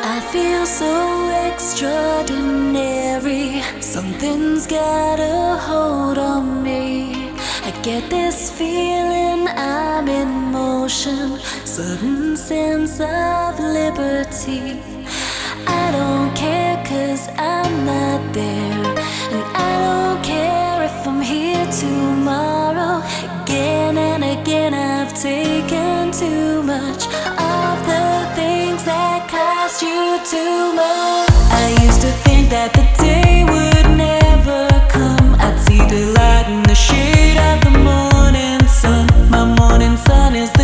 I feel so extraordinary. Something's got a hold on me. I get this feeling I'm in motion, sudden sense of liberty. I don't care 'cause I'm not there, and I don't care if I'm here tomorrow. Again and again I've taken too much of the things that cost you too much. I used to think that the day would never come. I'd see the light in the shade of the morning sun. My morning sun is the